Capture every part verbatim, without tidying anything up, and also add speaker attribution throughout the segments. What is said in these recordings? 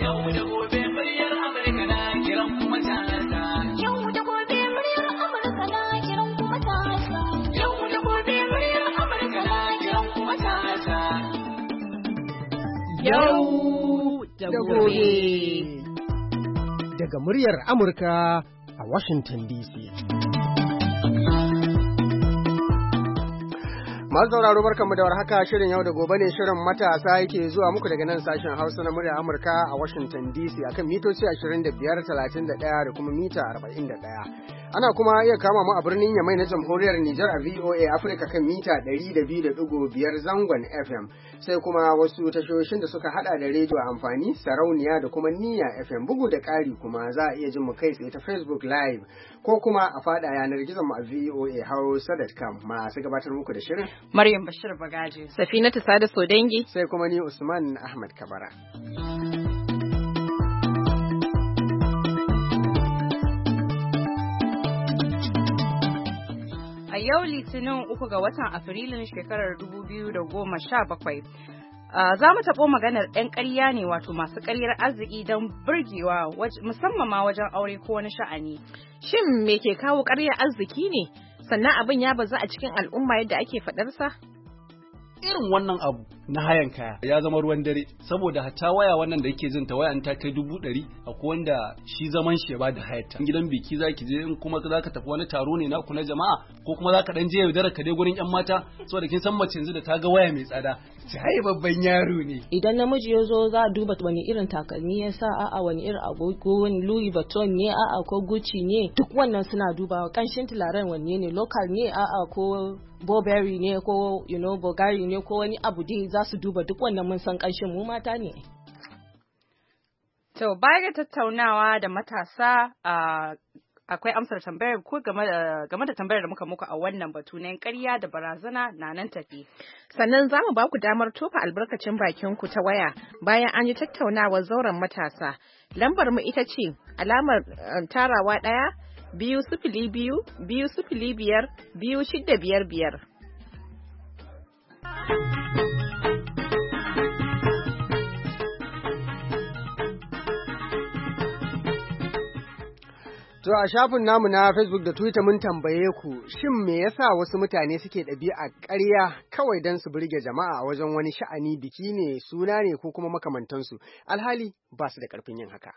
Speaker 1: Yau da gobe muryar Amurka na kiran kuma tasa. Yau da gobe muryar Amurka na kiran kuma tasa. Yau da gobe muryar Amurka na kiran kuma tasa.
Speaker 2: Yau da gobe.
Speaker 3: Daga muryar Amurka a Washington D C. Masu sauraro barkanmu da warhaka, shirin yau da gobe ne, shirin matasa yake zuwa muku daga nan sashen Hausa na muryar Amurka a Washington D C akan mitoci ashirin da biyar, talatin da ɗaya da kuma mita arba'in da ɗaya. Ana kuma iya kama mu a birnin Yamai na Jamhuriyar Nijar a V O A Africa kan mita ɗari da biyu da ɗigo biyar zangon F M, sai kuma wasu tashoshin da suka hada da rediyo amfani, sarauniya da kuma niyya F M. Bugu da ƙari kuma za a iya jin mu kai tsaye ta Facebook Live ko kuma a fada yanar gizon mu a V O A Hausa dot com. Masu gabatar muku da shirin
Speaker 2: Maryam Bashir Bagaji,
Speaker 4: Safinatu Sada Sodangi,
Speaker 3: sai kuma ni Usman Ahmad Kabara.
Speaker 2: A yau Litinin uku ga watan Afrilun shekarar dubu biyu da goma sha bakwai. Uh, za mu taɓo maganar ɗan ƙarya ne, wato masu ƙaryar arziki don burgewa musamman ma wajen aure ko wani sha'ani.
Speaker 4: Shin me ke kawo ƙaryar arziki ne? Sannan abin ya bazu a cikin al'umma yadda ake faɗarsa?
Speaker 5: Irin wannan abu na hayan kaya ya zama ruwan dare, saboda hatta waya wannan da yake jin ta waya ta kai dubu ɗari, akwai wanda shi zaman shi ya bada hayata. Gidan biki zaki je, in kuma zaka tafi wani taro ne naku na jama'a, ko kuma zaka dan je yaudara ka dai gurin yan mata, saboda kin san mace yanzu da ta ga waya mai tsada sai babban yaro ne.
Speaker 6: Idan namiji ya zo za a duba wani irin takalmi ya sa, a'a wani irin agogo, wani Louis Vuitton ne, a'a ko Gucci ne, duk wannan suna dubawa. Kanshin tularen wanne ne, local ne, a'a ko Burberry ne, ko you know Bulgari ne, ko wani abu dai za su duba duk wannan, mun san kanshin mu mata ne.
Speaker 2: To baya ga tattaunawa da matasa, a akwai amsar tambayar ko game da game da tambayar da muka muku a wannan batu na ƙarya da barazana na nan tafi.
Speaker 4: Sannan za mu ba ku damar tofa albarkacin bakin ku ta waya bayan an yi tattaunawar zauren matasa. Lambar mu ita ce alamar uh, tarawa ɗaya biyu sifili biyu biyu sifili biyar biyu shida biyar biyar.
Speaker 3: To a shafin namu na Facebook da Twitter mun tambaye ku, shin me yasa wasu mutane suke ɗabi'a ƙarya kawai don su burge jama'a a wajen wani sha'ani, biki ne, suna ne ko kuma makamantansu, alhali ba su da ƙarfin yin haka.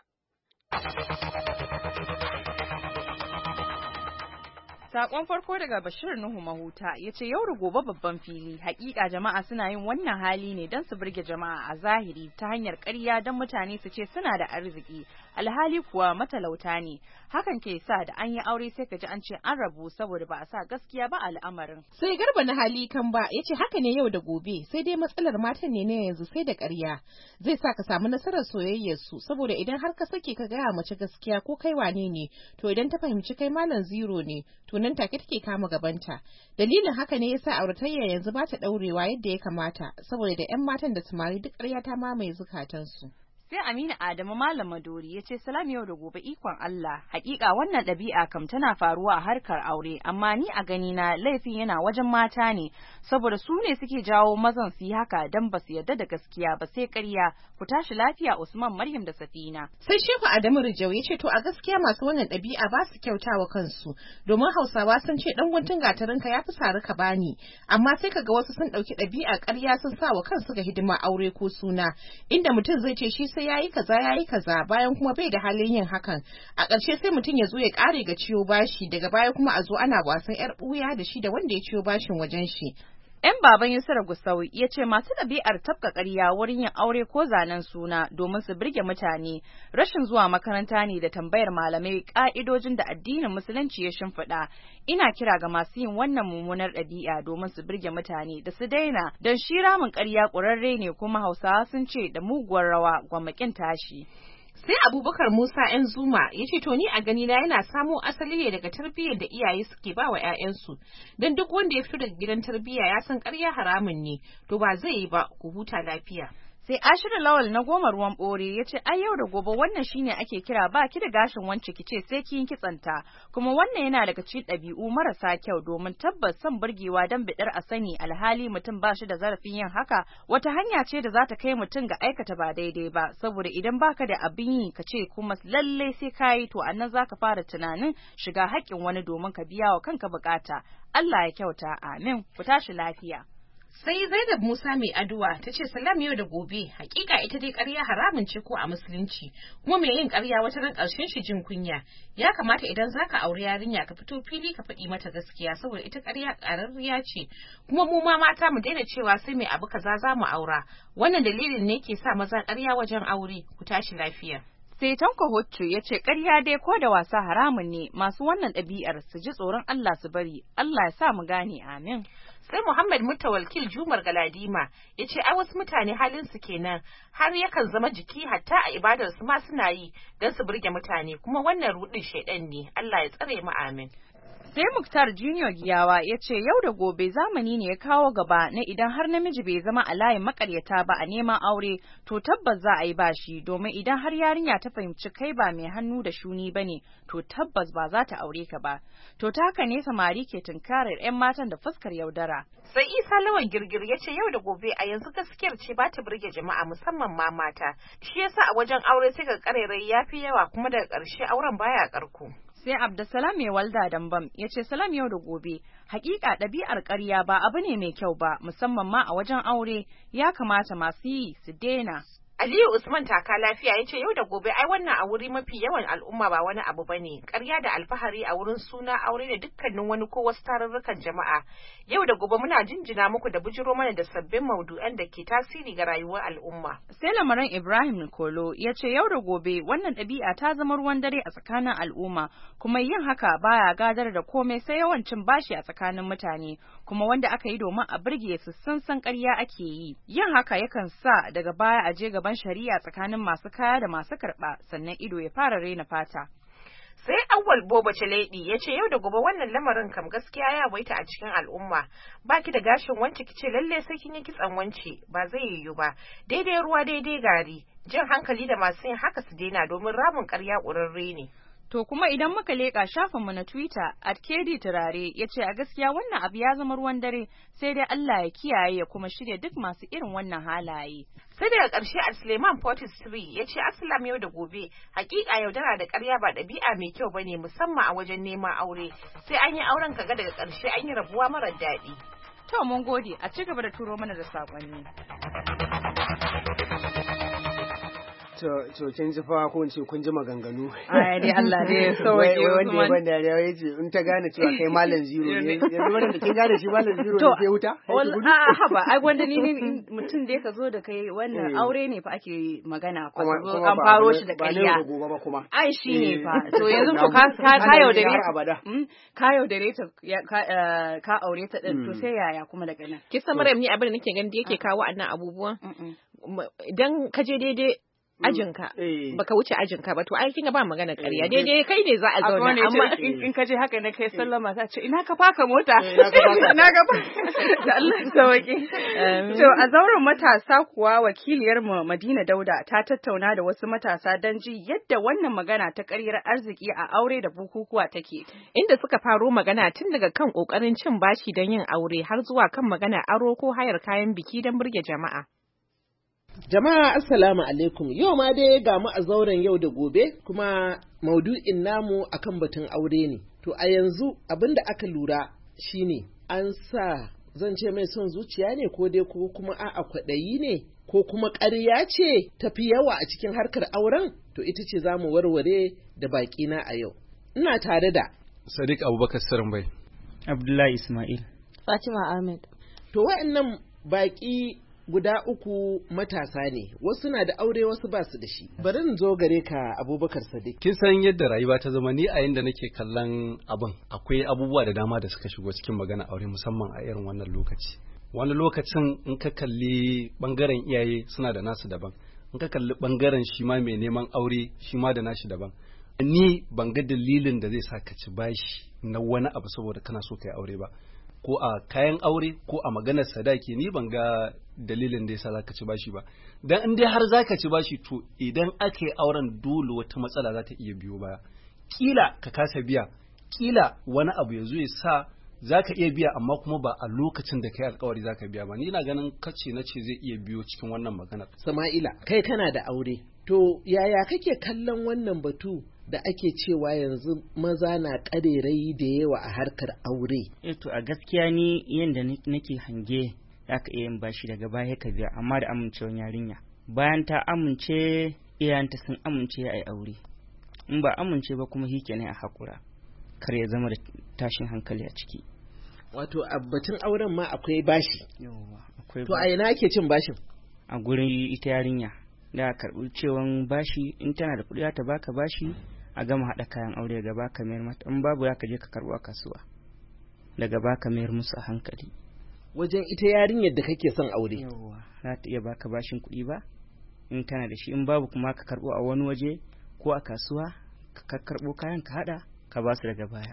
Speaker 2: Sakon farko daga Bashir Nuhu Mahuta ya ce yau da gobe babban fili, hakika jama'a suna yin wannan hali ne don su burge jama'a a zahiri ta hanyar ƙarya don mutane su ce suna da arziki, alhali kuwa matalauta ne. Hakan ke sa da an yi aure sai ka ji an ce an rabu saboda ba a sa gaskiya ba al'amarin.
Speaker 4: Sai Garba na hali kan ba ya ce haka ne yau da gobe, sai dai matsalar matan ne na yanzu sai da ƙarya zai sa ka samu nasarar soyayyar su, saboda idan har ka sake ka gaya mace gaskiya ko kai wane ne, to idan ta fahimci kai malam zero ne, to nan take take kama gabanta. Dalilin haka ne yasa auratayya yanzu ba ta daurewa yadda ya kamata, saboda da ƴan matan da samari duk ƙarya ta mamaye zukatansu.
Speaker 2: Sai Aminu Adamu Malam Madori ya ce salam yau da gobe ikon Allah, hakika wannan ɗabi'a kam tana faruwa a harkar aure, amma ni a gani na laifin yana wajen mata ne, saboda su ne suke jawo mazan su yi haka dan ba su yarda da gaskiya ba sai ƙarya. Ku tashi lafiya Usman, Maryam da Safina.
Speaker 4: Sai Shehu Adamu Rijau ya ce to a gaskiya masu wannan ɗabi'a ba su kyautawa kansu, domin Hausawa sun ce dan guntun gatarinka ya fi sari ka bani, amma sai kaga wasu sun ɗauki ɗabi'a ƙarya sun sa wa kansu ga hidima aure ko suna, inda mutum zai ce shi sai yayi kaza yayi kaza bayan kuma bai da halin yin hakan. A ƙarshe sai mutum ya zo ya ƙare ga ciyo bashi, daga baya kuma a zo ana wasan yar ɓuya da shi da wanda ya ciyo bashin wajen shi.
Speaker 2: ‘Yan baban Yusra Gusau ya ce masu ɗabi'ar tafka ƙarya wurin yin aure ko zanen suna domin su birge mutane, rashin zuwa makaranta ne da tambayar malamai ƙa'idojin da addinin musulunci ya shimfiɗa. Ina kira ga masu yin wannan mummunar ɗabi'a domin su birge mutane da su daina, don shi ramin ƙarya ƙurarre ne, kuma Hausawa sun ce da muguwar rawa gwammakin tashi.
Speaker 4: Sai Abubakar Musa ‘yan Zuma ya ce to ni a ganina yana samo asali ne daga tarbiyyar da iyaye suke ba wa ‘ya'yansu, don duk wanda ya fito daga gidan tarbiyya ya san ƙarya haramun ne, to ba zai yi ba, ku huta lafiya.
Speaker 2: Sai Ashiru Lawal na goma ruwan bore ya ce ai yau da gobe wannan shine ake kira ba ki da gashin wance ki ce sai kin kitsanta, kuma wannan yana daga cikin ɗabi'u marasa kyau domin tabbas son burgewa dan bidar a sani alhali mutum ba shi da zarafin yin haka wata hanya ce da za ta kai mutum ga aikata ba daidai ba, saboda idan baka da abin yi ka ce kuma lalle sai kayi to annan zaka fara tunanin shiga haƙƙin wani domin ka biya wa kanka bukata. Allah ya kyauta, amin. Ku tashi lafiya.
Speaker 4: Sai Zainab Musa mai aduwa ta ce salam yau da gobe, hakika ita dai ƙarya haramun ce ko a musulunci, kuma mai yin ƙarya wata ran ƙarshen shi jin kunya. Ya kamata idan zaka aure yarinya ka fito fili ka faɗi mata gaskiya, saboda ita ƙarya ƙararriya ce, kuma mu ma mata mu daina cewa sai mai abu kaza za mu aura. Wannan dalilin ne ke sa maza ƙarya wajen aure. Ku tashi lafiya.
Speaker 2: Sai Tanko Hoccu ya ce ƙarya dai ko da wasa haramun ne, masu wannan ɗabi'ar su ji tsoron Allah su bari, Allah ya sa mu gane, amin.
Speaker 4: Sai Muhammad Mutawalkil Jumar Galadima ya ce ai wasu mutane halin su kenan har yakan zama jiki hatta a ibadar su ma suna yi don su burge mutane, kuma wannan rudin shaidan ne. Allah ya tsare mu, amin.
Speaker 2: Sai Muktar Junior Giyawa ya ce yau da gobe zamani ne ya kawo gaba na idan har namiji bai zama a layin makaryata ba a neman aure to tabbas za a yi bashi, domin idan har yarinya ta fahimci kai ba mai hannu da shuni bane to tabbas ba za ta aure ka ba. To ta haka ne samari ke tunkarar 'yan matan da fuskar yaudara.
Speaker 4: Sai Isa Lawan Girgir ya ce yau da gobe a yanzu gaskiyar ce ba ta burge jama'a musamman ma mata. Shi yasa a wajen aure sai ga karerai yafi yawa kuma daga ƙarshe auren baya karko.
Speaker 2: Sai Abdulsalam mai walda dambam ya ce salam yau da gobe, hakika ɗabi'ar ƙarya ba abu ne mai kyau ba musamman ma a wajen aure, ya kamata masu yi su daina.
Speaker 4: Aliyu Usman Taka Lafiya ya ce yau da gobe ai wannan a wuri mafi yawan al'umma ba wani abu bane, ƙarya da alfahari a wurin suna, aure da dukkanin wani ko wasu tarurrukan jama'a. Yau da gobe muna jinjina muku da bujiro mana da sabbin maudu'an da ke tasiri ga rayuwar al'umma.
Speaker 2: Sai lamarin Ibrahim Nikolo ya ce yau da gobe wannan ɗabi'a ta zama ruwan dare a tsakanin al'umma, kuma yin haka baya gadar da komai sai yawancin bashi a tsakanin mutane, kuma wanda aka yi domin a burge su sun san ƙarya ake yi. Yin haka yakan sa daga baya a je gaba shari'a tsakanin masu kaya da masu karɓa, sannan ido ya fara raina fata.
Speaker 4: Sai Awwal Boba Chaledi ya ce yau da gobe wannan lamarin kam gaskiya ya waita a cikin al'umma. Baki da gashin wance kice lalle sai kin yi kitsan wance, ba zai yiwu ba. Daidai ruwa daidai gari. Jin hankali da masu yin haka su daina domin ramin ƙarya ƙurarre ne.
Speaker 2: To kuma idan muka leƙa shafinmu na Twitter at K D Turare ya ce a gaskiya wannan abu ya zama ruwan dare, sai dai Allah ya kiyaye ya kuma shirya duk masu irin wannan halaye.
Speaker 4: Sai daga ƙarshe a Suleiman Fortis three ya ce Assalam yau da gobe, hakika yaudara da ƙarya ba ɗabi'a mai kyau bane musamman a wajen neman aure, sai an yi auren kaga daga ƙarshe an yi rabuwa marar daɗi.
Speaker 2: To mun gode, a ci gaba da turo mana da saƙonni.
Speaker 3: To to kin ji fa ko in ce kun ji maganganu.
Speaker 2: Ai dai Allah dai sauke
Speaker 3: wanda ya banda dariya yace in ta gane cewa kai malam zero ne. Yanzu wannan da kin gane shi malam zero ne sai wuta.
Speaker 2: A haba ai gwanda ni mutum dai ka zo da kai wannan aure ne fa ake magana ko an faro shi da ƙarya. Ai shi ne fa. To yanzu ko ka ka yaudare ka yaudare ta ka aure ta din to sai yaya kuma daga nan.
Speaker 7: Kisa Maryam ni abin da nake gani da yake kawo annan abubuwan. Idan ka je daidai ajinka baka wuce ajinka ba to ai kinga ba magana ƙarya daidai kai ne za a zauna amma
Speaker 2: in ka je haka ne kai sallama ta ce ina ka faka mota ina ka da Allah sauke. To a zauren matasa kuwa wakiliyar mu Madina Dauda ta tattauna da wasu matasa don ji yadda wannan magana ta ƙaryar arziki a aure da bukukuwa take,
Speaker 7: inda suka faro magana tun daga kan ƙoƙarin cin bashi don yin aure har zuwa kan magana aro ko hayar kayan biki don burge jama'a.
Speaker 8: Jama'a assalamu alaikum, yau ma dai ga mu a zauren yau da gobe kuma maudu'in namu akan batun aure ne. To a yanzu abin da aka lura shine an sa zan ce mai son zuciya ne ko dai ko kuma a'a kwaɗayi ne ko kuma ƙarya ce tafi yawa a cikin harkar auren, to ita ce za mu warware da baƙina a yau. Ina tare da
Speaker 5: Sadiq Abubakar Sarambai,
Speaker 9: Abdullahi Ismail,
Speaker 6: Fatima Ahmed.
Speaker 8: To wa'annan baƙi guda uku matasa ne, wasu na da aure wasu ba su da shi. Bari in zo gare ka Abubakar Sadiq.
Speaker 5: Kin san yadda rayuwa ta zama, ni a yanda nake kallon abin akwai abubuwa da dama da suka shigo cikin magana aure musamman a irin wannan lokaci. Wani lokacin in ka kalli bangaren iyaye suna da nasu daban, in ka kalli bangaren shi ma mai neman aure shi ma da nashi daban. Ni ban ga dalilin da zai sa ka ci bashi na wani abu saboda kana so ka yi aure ba. Ko a kayan aure ko a maganar sadaki ni ban ga dalilin da yasa zaka ci bashi ba. Dan in dai har zaka ci bashi to idan aka yi auren dole wata matsala za ta iya biyo baya. Kila ka kasa biya, kila wani abu ya zo ya sa zaka iya biya amma kuma ba a lokacin da kai alƙawari zaka biya ba. Ni na ganin kace na ce zai iya biyo cikin wannan maganar.
Speaker 8: Sama'ila, kai kana da aure. To yaya kake kallon wannan batu da ake cewa yanzu maza na ƙarerayi da yawa a harkar aure?
Speaker 9: Eh to a gaskiya ni yanda nake hange zaka iya yin bashi daga baya ka biya amma da amincewar yarinya. Bayan ta amince iyayenta sun amince ai aure. In ba amince ba kuma shikenan a hakura. Kar ya zama da tashin hankali a ciki.
Speaker 8: Wato a batun auren ma akwai bashi.
Speaker 9: Yawwa, akwai.
Speaker 8: To a ina ake cin bashin?
Speaker 9: A gurin ita yarinya. Da karɓi cewan bashi in tana da kuɗi ta baka bashi a gama haɗa kayan aure gaba ka mayar mata in babu ya ka je ka karɓo a kasuwa daga baka mayar musu a hankali.
Speaker 8: Wajen ita yarinyar da kake son aure.
Speaker 9: Yawwa, za ta iya baka bashin kuɗi ba in tana da shi in babu kuma ka karɓo a wani waje ko a kasuwa ka karɓo kayan ka haɗa ka ba su daga baya.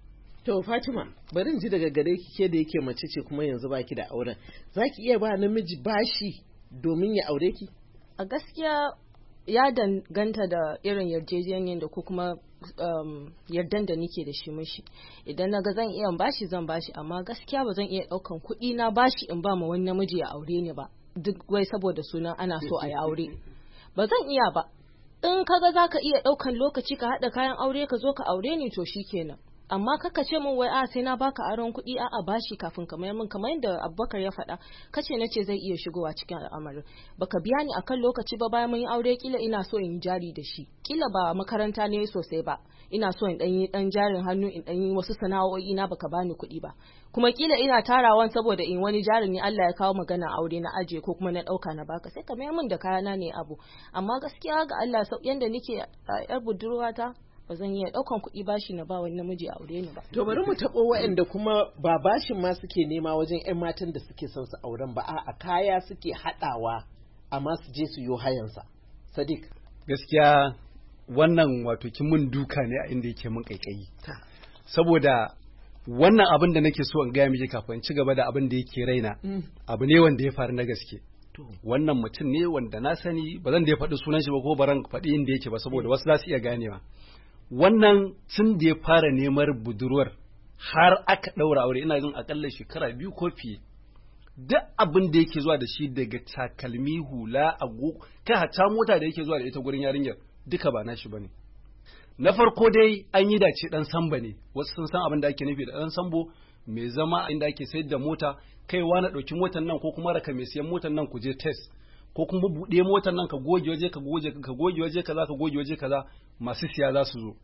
Speaker 8: To Fatima, bari in ji daga gare ki ke da yake mace ce kuma yanzu baki da auren. Za ki iya ba namiji bashi domin ya aure ki?
Speaker 6: A gaskiya ya danganta da irin yarjejeniyar da ko kuma um, yardan da nike da shi mishi. Idan naga zan iya bashi zan bashi amma gaskiya ba zan iya daukan kuɗi na bashi in ba ma wani namiji ya aure ni ba. Duk wai saboda sunan ana so a yi aure. Ba zan iya ba. In kaga zaka iya daukan lokaci ka haɗa kayan aure ka zo ka aure ni to shikenan. Amma kaka ce min wai a sai na baka aron kuɗi a bashi kafin ka mayar min kamar yadda Abubakar ya faɗa kace nace zai iya shigowa cikin al'amarin baka biya ni akan lokaci ba bayan mun yi aure kila ina so in jari da shi kila ba makaranta ne sosai ba ina so in dan yi dan jarin hannu in dan yi wasu sana'o'i na baka bani kuɗi ba kuma kila ina tarawan saboda in wani jarin ne Allah ya kawo magana aure na aje ko kuma na dauka na baka sai ka mayar min da kayana ne abu amma gaskiya ga Allah sau yanda nake yar budurwata ba zan iya daukan kuɗi bashi na ba wani namiji a aure ni ba.
Speaker 8: To bari mu taɓo waɗanda kuma ba bashin ma suke nema wajen 'yan matan da suke son su auren ba a kaya suke haɗawa amma su je su yo hayansa. Sadiq.
Speaker 5: Gaskiya wannan wato kin mun duka ne a inda yake mun kaikayi. Saboda wannan abin da nake so in gaya miki kafin ci gaba da abin da yake raina abu ne wanda ya faru na gaske. Wannan mutum ne wanda na sani ba zan da ya faɗi sunan shi ba ko baran faɗi inda yake ba saboda wasu za su iya ganewa. Wannan tun da ya fara neman budurwar har aka ɗaura aure ina jin akalla shekara biyu ko fiye. Duk abin da yake zuwa da shi daga takalmi hula agogo kai hatta mota da yake zuwa da ita gurin yarinyar duka ba nashi bane. Na farko dai an yi dace dan samba ne wasu sun san abin da ake nufi da dan sambo mai zama inda ake sayar da mota kaiwa na ɗauki motar nan ko kuma raka mai siyan motar nan ku je test ko kuma buɗe motar nan ka goge waje ka goge ka goge waje kaza ka goge waje kaza masu siya za su zo.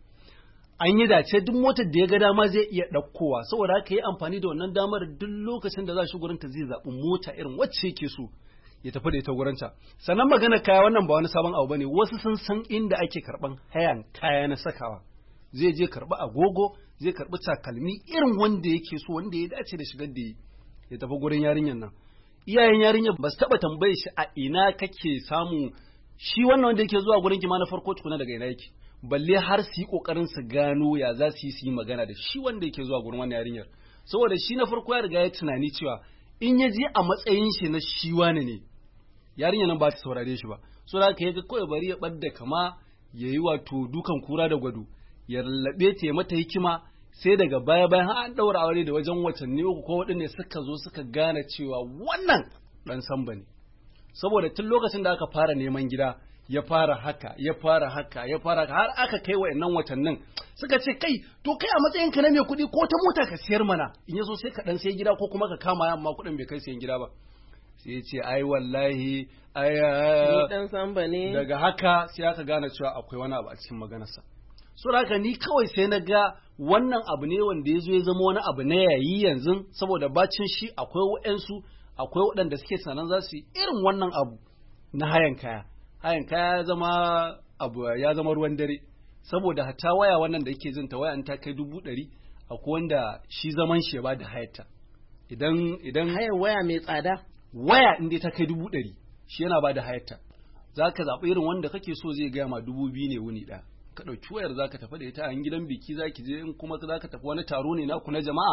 Speaker 5: An yi dace duk motar da ya ga dama zai iya ɗaukowa saboda haka yi amfani da wannan damar duk lokacin da za shi gurinta zai zaɓi mota irin wacce yake so ya tafi da ita gurinta. Sannan magana kaya wannan ba wani sabon abu bane wasu sun san inda ake karɓan hayan kaya na sakawa. Zai je karɓi agogo zai karɓi takalmi irin wanda yake so wanda ya dace da shigar da ya tafi gurin yarinyar nan. Iyayen yarinyar ba su taɓa tambaye shi a ina kake samu shi wannan wanda yake zuwa gurin ki ma na farko tukuna daga ina yake. Balle har su yi ƙoƙarin su gano ya za su yi su yi magana da shi wanda yake zuwa gurin wannan yarinyar saboda shi na farko ya riga ya tunani cewa in ya je a matsayin shi na shi wani ne yarinyar nan ba ta saurare shi ba so da haka yaga kawai bari ya ɓadda kama ya yi wato dukan kura da gwado ya lallaɓe ta ya mata hikima sai daga baya bayan an ɗaura aure da wajen watanni uku ko waɗanne suka zo suka gane cewa wannan ɗan samba ne saboda tun lokacin da aka fara neman gida ya fara haka ya fara haka ya fara haka har aka kai wa'annan watannin suka ce kai to kai a matsayin ka na mai kuɗi ko ta mota ka siyar mana in yaso sai ka dan sai gida ko kuma ka kama amma kuɗin bai kai sayan gida ba sai ya ce ai wallahi ai
Speaker 8: dan samba ne
Speaker 5: daga haka sai aka gane cewa akwai wani abu a cikin maganarsa so haka ni kawai sai na ga wannan abu ne wanda ya zo ya zama wani abu na yayi yanzu saboda bacin shi akwai wa'ansu akwai waɗanda suke sanan za su yi irin wannan abu na hayan kaya hayan kaya ya zama abu ya zama ruwan dare saboda hatta waya wannan da yake jinta waya an ta kai dubu ɗari akwai wanda shi zaman shi ya ba da hayarta idan idan
Speaker 8: hayar waya mai tsada
Speaker 5: waya inda ta kai dubu ɗari shi yana ba da hayarta za ka zaɓi irin wanda kake so zai gaya ma dubu biyu ne wuni ɗaya ka ɗauki wayar za ka tafi da ita a gidan biki za ki je in kuma za ka tafi wani taro ne naku na jama'a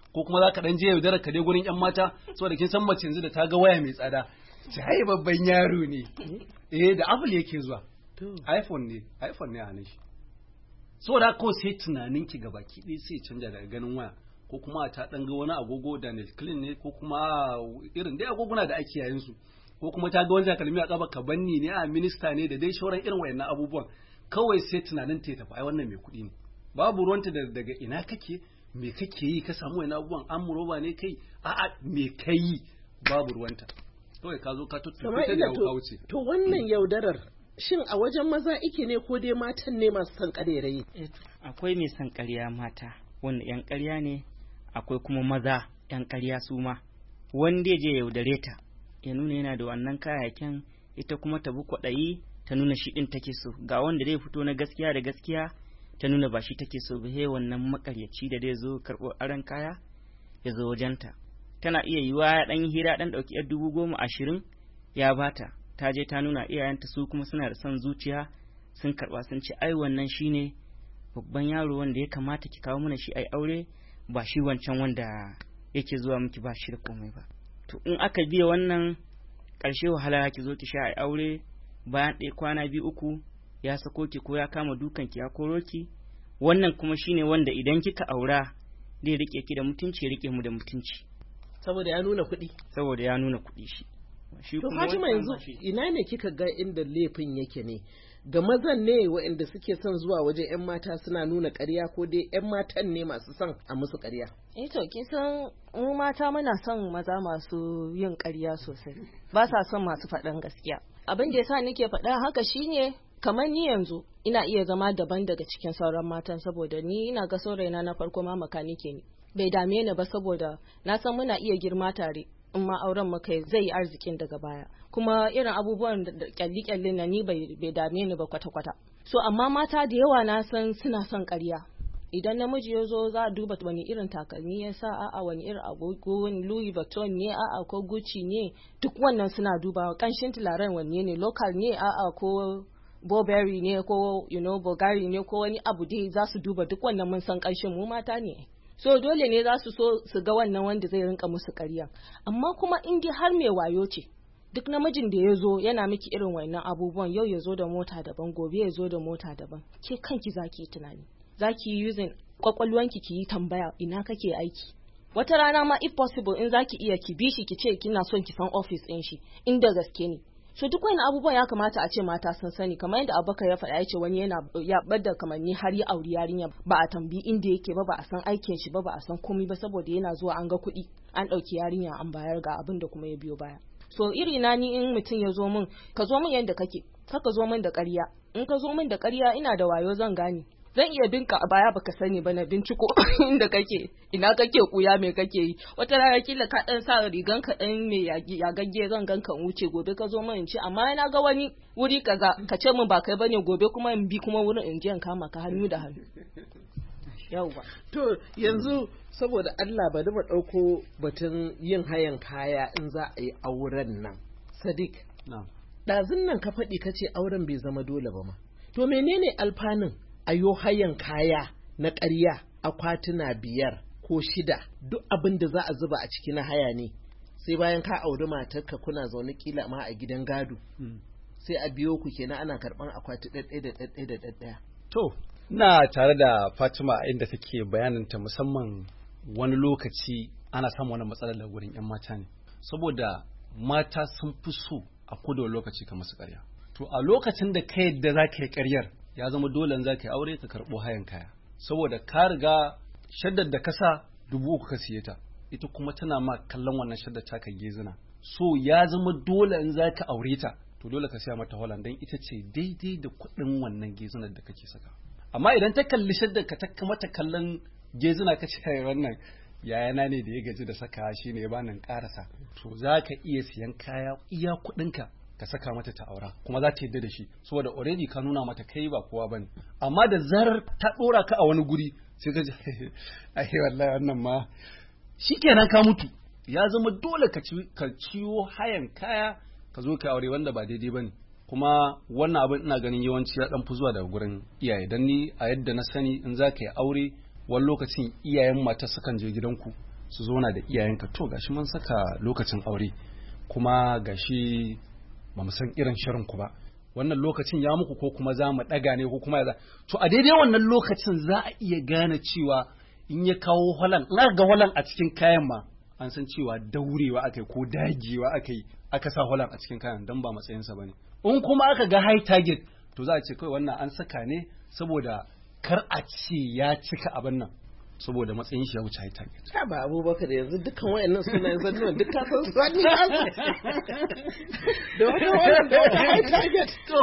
Speaker 5: ko kuma za ka dan je yaudarar ka dai gurin yan mata saboda kin san mace yanzu da ta ga waya mai tsada ce ai babban yaro ne eh da Apple yake zuwa iPhone ne iPhone ne a hannun shi saboda ko sai tunanin ki gaba ki dai sai canja daga ganin waya ko kuma ta dan ga wani agogo Daniel Klein ne ko kuma irin dai agoguna da ake yayin su ko kuma ta ga wani takalmi a kaba ka banni ne a minista ne da dai shauran irin wayannan abubuwan kawai sai tunanin ta tafi ai wannan mai kuɗi ne babu ruwanta daga ina kake me kake yi ka samu wayannan abubuwan amuroba ne kai a'a me kai babu ruwanta kawai ka zo ka tuttuɓe ta da ka wuce
Speaker 8: to wannan yaudarar shin a wajen maza ike ne ko dai matan ne masu san ƙarerayi
Speaker 9: akwai mai san ƙarya mata wanda yan ƙarya ne akwai kuma maza yan ƙarya su ma wanda je yaudare ta ya nuna yana da wannan kayayyakin ita kuma ta bi kwaɗayi ta nuna shi ɗin take so ga wanda zai fito na gaskiya da gaskiya ta nuna ba shi take so ba he wannan makaryaci da zai zo karɓo aron kaya ya zo wajenta tana iya yiwa ya ɗan hira ɗan ɗauki yar dubu goma ashirin ya bata ta je ta nuna iyayenta su kuma suna da son zuciya sun karɓa sun ce ai wannan shine babban yaro wanda ya kamata ki kawo mana shi ai aure ba shi wancan wanda yake zuwa miki ba shi da komai ba to in aka biya wannan ƙarshe wahala ki zo ki sha ai aure bayan ɗaya kwana biyu uku ya sako ki ko ya kama dukan ki ya koro ki wannan kuma shine wanda idan kika aura zai rike ki da mutunci ya rike mu da mutunci
Speaker 8: saboda ya nuna kuɗi
Speaker 9: saboda ya nuna kuɗi shi
Speaker 8: shi to Fatima yanzu ina ne kika ga inda laifin yake ne ga mazan ne waɗanda suke son zuwa wajen ƴan mata suna nuna ƙarya ko dai ƴan matan ne masu son a musu ƙarya
Speaker 6: eh to kin san mu mata muna son maza masu yin ƙarya sosai ba sa son masu faɗan gaskiya abin da yasa nake faɗa haka shine kamar ni yanzu ina iya zama daban daga cikin sauran matan saboda ni ina ga saurayina na farko ma makanike ne bai dame ni ba saboda na san muna iya girma tare in ma auren muka zai yi arzikin daga baya kuma irin abubuwan da kyalli kyalli na ni bai dame ni ba kwata kwata so amma mata da yawa na san suna son ƙarya idan namiji ya zo za a duba wani irin takalmi ya sa a'a wani irin agogo wani Louis Vuitton ne a'a ko Gucci ne duk wannan suna dubawa kanshin tularen wanne ne local ne a'a ko Burberry ne ko you know Bulgari ne ko wani abu dai za su duba duk wannan mun san kanshin mu mata ne so dole ne za su so su ga wannan wanda zai rinka musu ƙarya amma kuma in dai har mai wayo ce duk namijin da ya zo yana miki irin wannan abubuwan yau ya zo da mota daban gobe ya zo da mota daban ke kanki zaki yi tunani zaki yi using kwakwalwanki ki yi tambaya ina kake aiki wata rana ma if possible in zaki iya ki bi shi ki ce kina son ki san office ɗin shi inda gaske ne so duk wani abubuwan ya kamata a ce mata sun sani kamar yadda Abubakar ya faɗa ya ce wani yana ya bada kamanni har ya auri yarinya ba a tambayi inda yake ba ba a san aikin shi ba ba a san komai ba saboda yana zuwa an ga kuɗi an ɗauki yarinya an bayar ga abin da kuma ya biyo baya so iri na ni in mutum ya zo min ka zo min yadda kake ka ka zo min da ƙarya in ka zo min da ƙarya ina da wayo zan gane zan iya binka a baya baka sani ba na binciko inda kake ina kake kuya me kake yi wata rana kila ka dan sa rigan ka dan me ya gagge zan gan ka wuce gobe ka zo min ci amma na ga wani wuri kaza ka ce min ba kai bane gobe kuma in bi kuma wurin in je in kama ka hannu da hannu yauwa
Speaker 8: to yanzu saboda Allah bari mu dauko batun yin hayan kaya in za a yi auren nan Sadiq na'am dazun nan ka faɗi kace auren bai zama dole ba ma to menene alfanun ayo hayan kaya na ƙarya akwatuna biyar ko shida duk abin da za a zuba a ciki na haya ne sai bayan ka auri matarka kuna zaune kila ma a gidan gado sai a biyo ku kenan ana karban akwati ɗaɗɗaya da ɗaɗɗaya da ɗaɗɗaya
Speaker 5: to ina tare da Fatima inda take bayanin ta musamman wani lokaci ana samun wani matsalar da wurin yan mata ne saboda mata sun fi so a koda lokaci kamar su ƙarya to a lokacin da ka yadda za ka yi ƙaryar ya zama dole za ka yi aure ka karɓo hayan kaya saboda ka riga shaddar da kasa dubu uku ka siye ta ita kuma tana ma kallon wannan shaddar ta ka gezina so ya zama dole in za ka aure ta to dole ka siya mata Holland dan ita ce daidai da kuɗin wannan gezinar da kake saka amma idan ta kalli shaddar ka ta mata kallon gezina ka ce wannan yayana ne da ya gaji da saka shi ne ya bani karasa to za ka iya siyan kaya iya kuɗinka ka saka mata ta aura kuma za ta yadda da shi saboda already ka nuna mata kai ba kowa bane amma da zarar ta dora ka a wani guri sai ka ji ai wallahi wannan ma shikenan ka mutu ya zama dole ka ci ka ciwo hayan kaya ka zo ka aure wanda ba daidai bane kuma wannan abin ina ganin yawanci ya dan fi zuwa daga gurin iyaye dan ni a yadda na sani in za ka yi aure wani lokacin iyayen mata sukan je gidanku su zauna da iyayenka to gashi mun saka lokacin aure kuma gashi ba mu san irin shirin ku ba wannan lokacin ya muku ko kuma za mu daga ne ko kuma ya za to a daidai wannan lokacin za a iya gane cewa in ya kawo holan in ga holan a cikin kayan ma an san cewa daurewa akai ko dagewa akai aka sa holan a cikin kayan dan ba matsayinsa bane in kuma aka ga high target to za a ce kai wannan an saka ne saboda kar a ce ya cika abin nan saboda matsayin shi ya wuce high target.
Speaker 8: Ta ba Abubakar yanzu dukkan wayannan sunayen zannuwan duk ka san su wani ya da wani wani da high target to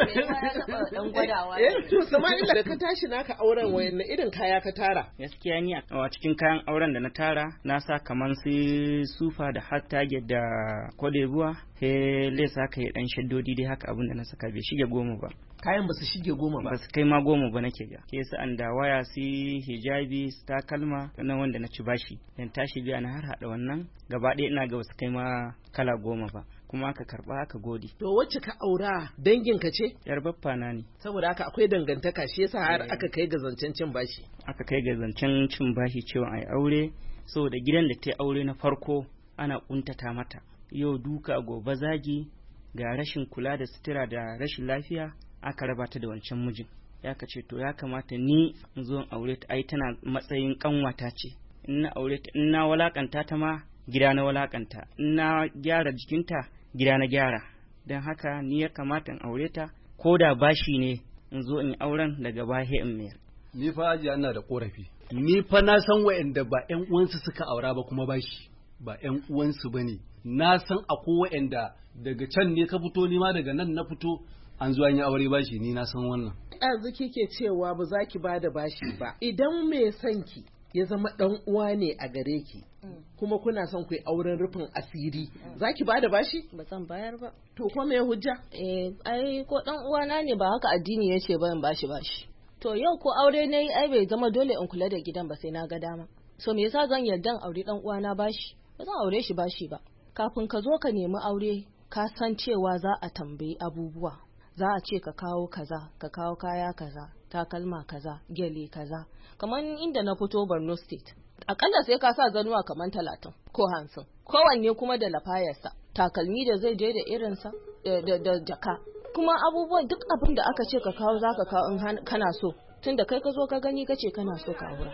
Speaker 6: dan gwadawa
Speaker 8: eh to Sama'ila da ka tashi naka auren wayannan irin kaya ka tara
Speaker 9: gaskiya ni a cikin kayan auren da na tara na sa kaman su sufa da high target da kodebuwa he lesa kai dan shaddodi dai haka abin da na saka bai shige goma ba
Speaker 8: kayan ba su shige goma ba
Speaker 9: ba su kai ma goma ba nake ga ke su an da waya su hijabi su takalma sannan wanda na ci bashi dan tashi biya na har hada wannan gaba ɗaya ina ga wasu kai ma kala goma ba kuma aka karba aka gode
Speaker 8: to wacce ka aura dangin ka ce
Speaker 9: yar baffa na ne
Speaker 8: saboda haka akwai dangantaka shi yasa har aka kai ga zancen cin bashi
Speaker 9: aka kai ga zancen cin bashi cewa ai aure saboda gidan da ta aure na farko ana kuntata mata yau duka gobe zagi ga rashin kula da sutura da rashin lafiya aka raba ta da wancan mijin ya kace to ya kamata ni in zo in aure ta ai tana matsayin kanwata ce in na aure ta in na walakanta ta ma gida na walakanta in na gyara jikinta gida na gyara dan haka ni ya kamata in aure ta ko da bashi ne in zo in yi auren daga bahe in mayar
Speaker 5: ni fa aji ana da korafi ni fa na san wa'anda ba ƴan uwansu suka aura ba kuma bashi ba ƴan uwansu bane na san akwai wa'anda daga can ne ka fito ni ma daga nan na fito an zuwa yi aure bashi ni na san wannan
Speaker 8: ɗazu kike cewa ba za ki ba da bashi ba idan mai son ki ya zama ɗan uwa ne a gare ki kuma kuna son ku yi auren rufin asiri za ki ba da bashi
Speaker 6: ba zan bayar ba
Speaker 8: to ko me hujja
Speaker 6: eh ai ko ɗan uwana ne ba haka addini ya ce ba in bashi bashi to yau ko aure ne ai bai zama dole in kula da gidan ba sai na ga dama so me yasa zan yarda in aure ɗan uwana bashi ba zan aure shi bashi ba kafin ka zo ka nemi aure ka san cewa za a tambayi abubuwa za a ce ka kawo kaza ka kawo kaya kaza takalma kaza gele kaza kamar inda na fito Borno State akalla sai ka sa zanuwa kamar talatin ko hamsin kowanne kuma da lafayarsa takalmi da zai je da irinsa da, da jaka kuma abubuwan duk abin da aka ce ka kawo za ka kawo in kana so tunda kai ka zo ka gani ka ce kana so ka aura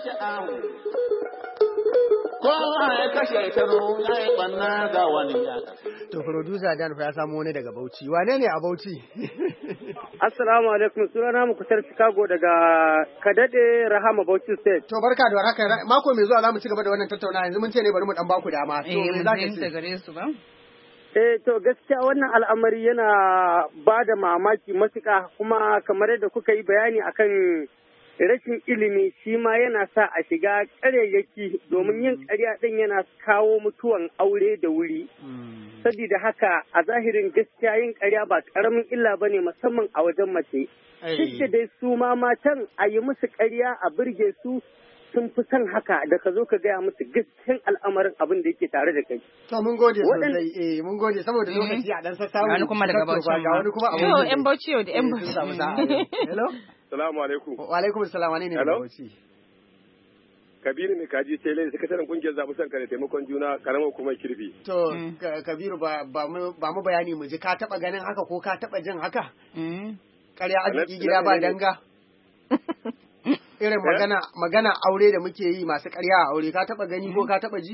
Speaker 1: kowa ya kashe ta ya yi banna ga wani ya
Speaker 3: to producer Dan fa ya samu wani daga Bauchi wane ne a Bauchi
Speaker 10: Assalamu alaikum sunana mu kusar Chicago daga Kadade Rahama Bauchi State
Speaker 3: to barka da warhaka mako mai zuwa zamu ci gaba da wannan tattaunawa yanzu mun ce ne bari mu dan baku dama to me zaka ce
Speaker 2: gare su ba
Speaker 10: Eh to gaskiya wannan al'amari yana ba da mamaki matuƙa kuma kamar yadda kuka yi bayani akan rashin ilimi shi ma yana sa a shiga ƙarayyaki domin yin ƙarya ɗin yana kawo mutuwan aure da wuri. Sabida haka a zahirin gaskiya yin ƙarya ba ƙaramin illa ba ne musamman a wajen mace. Duk da dai su ma matan a yi musu ƙarya a burge su sun fi son haka da ka zo ka gaya musu gaskiyar al'amarin abin da yake tare da kai.
Speaker 3: To mun gode sosai eh mun gode saboda lokaci a dan sassamu.
Speaker 2: Wani kuma daga Bauchi.
Speaker 3: Ga wani kuma a
Speaker 2: Bauchi. Yau ƴan Bauchi yau da ƴan Bauchi.
Speaker 3: Hello.
Speaker 10: Salamu alaikum.
Speaker 3: Wa alaikum salam wane ne daga Bauchi?
Speaker 10: Kabiru ne kaji tele sakataren kungiyar zaɓi sanka da taimakon juna karamar kuma kirfi.
Speaker 3: To Kabiru ba ba mu ba mu bayani mu ji ka taba ganin haka ko ka taba jin haka? Ƙarya arziki gida ba danga. Irin magana magana aure da muke yi masu ƙarya a aure ka taba gani ko ka taba ji?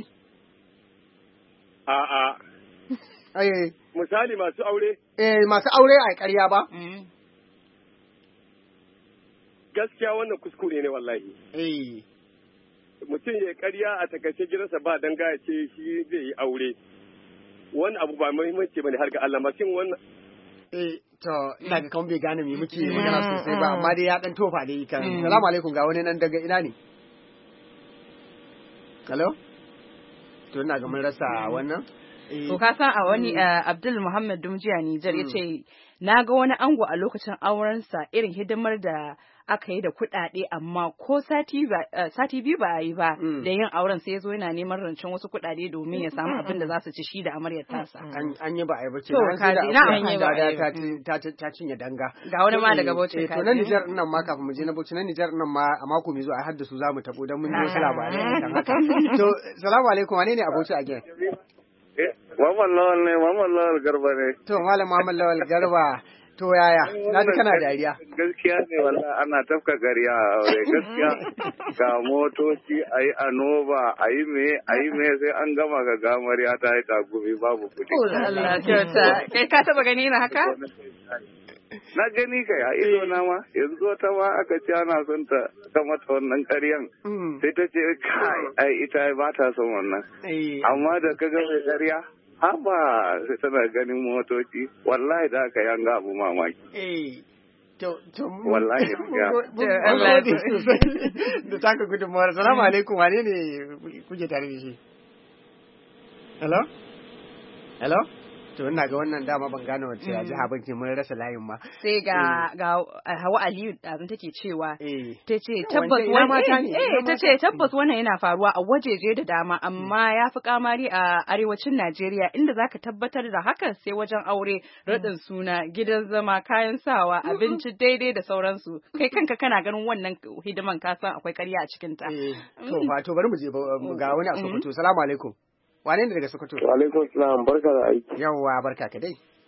Speaker 10: A'a.
Speaker 3: Eh
Speaker 10: misali masu aure?
Speaker 3: Eh masu aure a ƙarya ba?
Speaker 10: Gaskiya wannan kuskure ne wallahi.
Speaker 3: Eh.
Speaker 10: Mutum ya ƙarya a takaice gidansa ba danga ya ce shi zai yi aure. Wani abu ba muhimmanci bane har ga Allah makin wannan.
Speaker 3: Eh to ina ga kan bai gane me muke magana sosai ba amma dai ya dan tofa dai kan. Assalamu alaikum ga wani nan daga ina ne? Hello? To ina ga mun rasa wannan.
Speaker 2: To ka san a wani Abdul Muhammad Dumjiya Nijar yace na ga wani ango a lokacin aurensa irin hidimar da aka yi da kuɗaɗe amma ko sati uh, sati biyu ba a yi ba mm. da yin auren sai ya zo yana neman rancen wasu kuɗaɗe domin ya samu abin da za su ci shi da amaryar tasa.
Speaker 3: An yi ba a yi ba ce.
Speaker 2: To kaji na an yi ba a yi
Speaker 3: ba. Ta cinye danga.
Speaker 2: Ga wani ma daga Bauchi kaji.
Speaker 3: To na Nijar nan ma kafin mu je na Bauchi na Nijar nan ma a mako mai zuwa a haddasu za mu tabo dan mun yi wasu labarai kan haka. To salamu alaikum wane ne a Bauchi again?
Speaker 11: Muhammad Lawal ne, Muhammad Lawal Garba ne.
Speaker 3: To Malam Muhammad Lawal Garba. To yaya, na ji kana dariya.
Speaker 11: Gaskiya ne wallahi ana tafka gariya a aure gaskiya ga motoci a yi anoba a yi me a yi me sai an gama ga gamariya ta yi tagumi babu kuɗi.
Speaker 2: Allah kyauta, kai ka taba gani na haka?
Speaker 11: Na gani kai a ido na ma yanzu wata ma aka ce ana son ta ta mata wannan ƙaryan sai ta ce kai ai ita ba ta son wannan amma da ka ga mai ƙarya haba sai tana ganin motoci wallahi da aka yanga abu mamaki.
Speaker 3: Eh, to, to,
Speaker 11: wallahi ya.
Speaker 3: Da taka gudunmawar. Salamu alaikum, wane ne kuke tare da shi? Hello? Hello? To ina ga wannan dama ban gane wace a jiha banki mun rasa layin ma.
Speaker 2: Sai ga ga Hawa Aliyu azan take cewa ta ce tabbas wannan eh ta ce tabbas wannan yana faruwa a wajeje da dama amma ya fi kamari a arewacin Najeriya inda zaka tabbatar da hakan sai wajen aure radin suna gidan zama kayan sawa abinci daidai da sauransu kai kanka kana ganin wannan hidiman ka san akwai ƙarya a cikin ta.
Speaker 3: To fa to bari mu je ga wani a Sokoto. Assalamu alaikum. Wane ne daga Sokoto?
Speaker 11: Wa alaikum salam, barka da aiki.
Speaker 3: Yawwa, barka ka dai.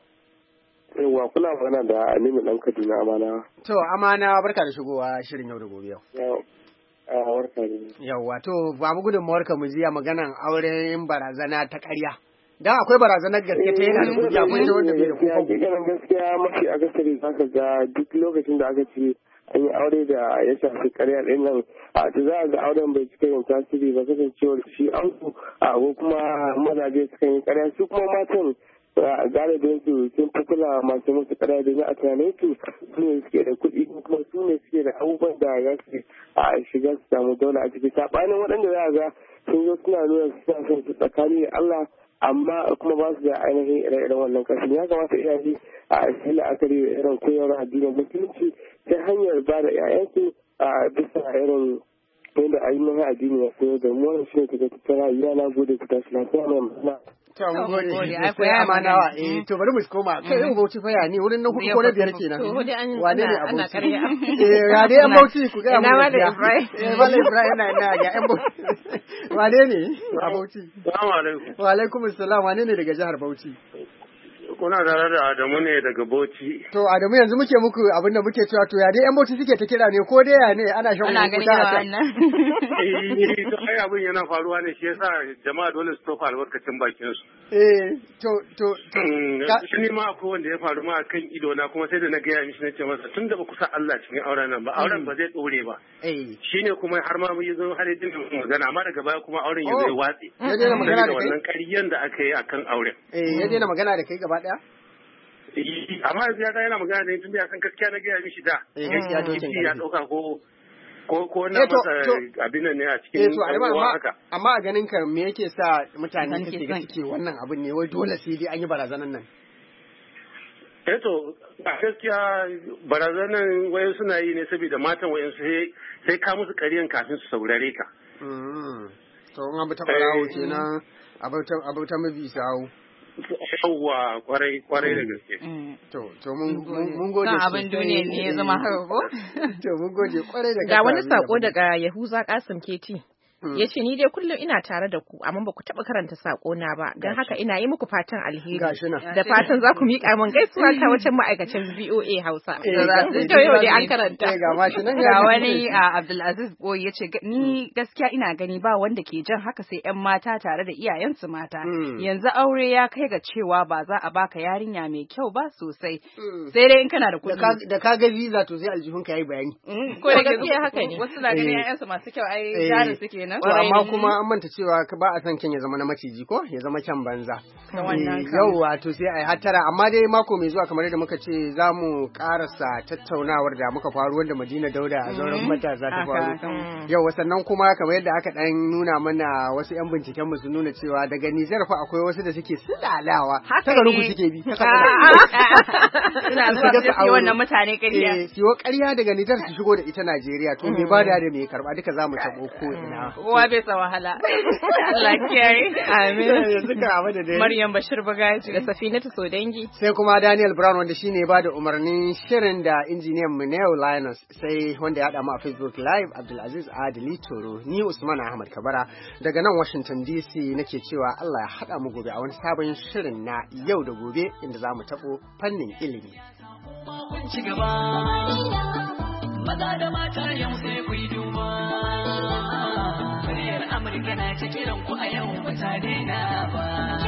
Speaker 11: Yawwa, kuna magana da Aminu dan Kaduna Amana.
Speaker 3: To, Amana barka da shigowa shirin yau da gobe yau.
Speaker 11: Yawwa, barka da.
Speaker 3: Yawwa, to babu gudunmawar ka mu jiya maganan auren barazana ta ƙarya. Dan akwai barazanar gaske ta yana da kuɗi akwai ta wanda bai da kuɗi.
Speaker 11: Gaskiya gaskiya mafi akasari zaka ga duk lokacin da aka ce an yi aure da ya shafi karya ɗin nan a ta za a ga auren bai cika yin tasiri ba kasancewar shi an ku a ko kuma mazaje suka yi karya su kuma matan galibin su sun fi kula masu musu karya da a tunanin su su ne suke da kuɗi kuma su ne suke da abubuwan da za su a shiga su samu daula a ciki saɓanin waɗanda za a ga sun zo suna nuna suna son su tsakani da Allah amma kuma ba su da ainihin ire-iren wannan kasin ya kamata iyaye a yi la'akari da irin koyarwa addinin musulunci ta hanyar ba da 'ya'yansu a bisa irin yadda ainihin addini ya koyar da mu wannan shi ne ta tattara rayuwa na gode ku tashi lafiya mai magana.
Speaker 3: To mun gode sai amanawa eh to bari mu koma kai yau Bauchi fa ya ni wurin na hudu ko na biyar kenan wane ne a Bauchi eh ga dai an Bauchi ku ga mu
Speaker 7: da Ibrahim
Speaker 3: eh Malam Ibrahim na na ga an Bauchi wane ne a Bauchi
Speaker 11: assalamu alaikum
Speaker 3: wa alaikum assalam wane ne daga jihar Bauchi
Speaker 11: kuna tare da Adamu ne daga Bauchi.
Speaker 3: To Adamu yanzu muke muku abin da muke cewa to ya dai yan Bauchi suke ta kira ne ko dai ya ne ana shan
Speaker 2: ana ganin wannan.
Speaker 11: Eh to ai abin yana faruwa ne shi yasa jama'a dole su tofa albarkacin bakin su.
Speaker 3: Eh to to to
Speaker 11: shi ne ma akwai wanda ya faru ma kan ido na kuma sai da na gaya mishi nace masa tunda ba ku sa Allah cikin auren nan ba auren ba zai dore ba.
Speaker 3: Eh
Speaker 11: shine kuma har ma mun zo har yadda magana amma daga baya kuma auren ya zai watsi.
Speaker 3: Ya daina magana da kai
Speaker 11: wannan ƙaryan da aka yi akan auren.
Speaker 3: Eh ya daina magana da kai gaba daya?
Speaker 11: Amma yanzu ya yana magana da tun da ya san gaskiya na gaya mishi da.
Speaker 3: Gaskiya dokin
Speaker 11: ya ɗauka ko ko ko na masa abin nan ne a cikin
Speaker 3: abubuwa haka. Amma a ganin ka me yake sa mutane kake ga suke wannan abin ne wai dole sai dai an yi barazanan nan.
Speaker 11: Eh to a gaskiya barazanan wayan suna yi ne saboda matan wayan sai sai ka musu ƙaryan kafin su saurare ka.
Speaker 3: To in abu ta barawo kenan abu ta mabi sawu.
Speaker 11: Yawwa kwarai kwarai da gaske.
Speaker 3: To to mun gode.
Speaker 2: Kan abin duniya ne ya zama haka ko?
Speaker 3: To mun gode kwarai da gaske.
Speaker 7: Ga wani sako daga Yahuza Kasim Keti. Ya ce ni dai kullum ina tare da ku amma ba ku taɓa karanta sako na ba don haka ina yi muku fatan alheri da fatan za ku miƙa min gaisuwa ta wacce ma'aikacin V O A Hausa. Da yau dai an karanta.
Speaker 2: Ga wani Abdulaziz Boy ya ce ni gaskiya ina gani ba wanda ke jan haka sai 'yan mata tare da iyayensu mata. Yanzu aure ya kai ga cewa ba za a baka yarinya mai kyau ba sosai. Sai dai in kana da kuɗi.
Speaker 3: Da ka ga visa to sai aljihun ka yi bayani.
Speaker 2: Ko da gaskiya haka ne. Wasu na ganin 'ya'yansu masu kyau ai jarin suke nan. kenan.
Speaker 3: To amma kuma an manta cewa ba a son kyan ya zama na maciji ko ya zama kyan banza. Yauwa to sai a yi hattara amma dai mako mai zuwa kamar yadda muka ce za mu karasa tattaunawar da muka faru wanda Madina Dauda a zauren matasa ta faru. Yauwa sannan kuma kamar yadda aka dan nuna mana wasu yan binciken mu su nuna cewa daga Nijar fa akwai wasu da suke silalawa ta garin ku suke bi.
Speaker 2: Suna zuwa su wannan mutane ƙarya.
Speaker 3: Siyo ƙarya daga Nijar su shigo da ita Najeriya to me ba da da me karba duka za mu tabo ko ina.
Speaker 2: Kowa bai sa wahala. Allah kiyaye.
Speaker 3: Amin. Yanzu ka abada dai.
Speaker 2: Maryam Bashir Bagaji da Safinatu Sodangi.
Speaker 3: Sai kuma Daniel Brown wanda shine ya bada umarnin shirin da injiniyan mu Neo Linus sai wanda ya hada mu a Facebook Live Abdulaziz Adili Toro ni Usman Ahmad Kabara daga nan Washington D C nake cewa Allah ya hada mu gobe a wani sabon shirin na yau da gobe inda za mu tabo fannin ilimi.
Speaker 1: Ci gaba maza da mata yau sai ku yi duba muryar Amurka na ta kiran ku a yau ba ta daina ba.